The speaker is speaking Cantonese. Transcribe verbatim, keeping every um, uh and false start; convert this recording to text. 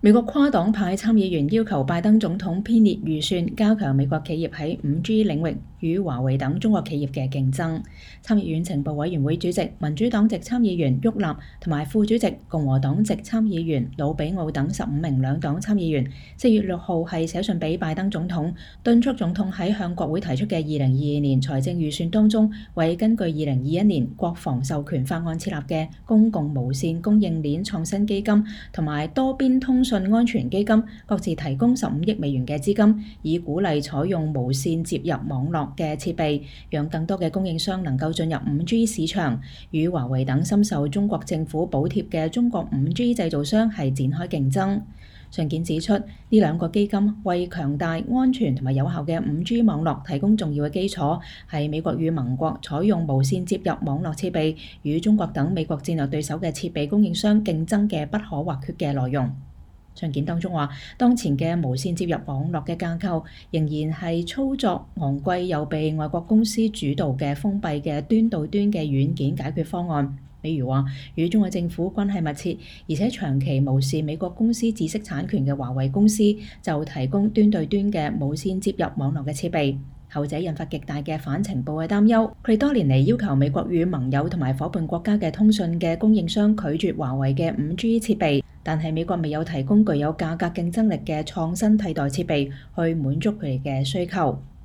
美國跨黨派參議員要求拜登總統編列預算，加強美國企業喺五 G 領域與華為等中國企業嘅競爭。參議院情報委員會主席民主黨籍參議員沃納同埋副主席共和黨籍參議員魯比奧等十五名兩黨參議員，四月六號係寫信俾拜登總統，敦促總統喺向國會提出嘅二零二二年財政預算當中，為根據二零二一年國防授權法案設立嘅公共無線供應鏈創新基金同埋多邊通信安全基金各自提供十五億美元嘅資金，以鼓勵採用無線接入網絡嘅設備，讓更多嘅供應商能夠進入五 G 市場，與華為等深受中國政府補貼嘅中國五 G 製造商係展開競爭。信件指出，呢兩個基金為強大、安全同埋有效嘅五 G 網絡提供重要嘅基礎，係美國與盟國採用無線接入網絡設備與中國等美國戰略對手嘅設備供應商競爭嘅不可或缺嘅內容。信件當中話，當前嘅無線接入網絡嘅架構仍然係操作昂貴又被外國公司主導嘅封閉嘅端到端嘅軟件解決方案。比如話，與中國政府關係密切，而且長期無視美國公司知識產權嘅華為公司，就提供端對端嘅無線接入網絡嘅設備。後者引發極大嘅反情報嘅擔憂。佢哋多年嚟要求美國與盟友同埋夥伴國家嘅通訊嘅供應商拒絕華為嘅五 G 設備，但係美國未有提供具有價格競爭力嘅創新替代設備去滿足佢哋嘅需求。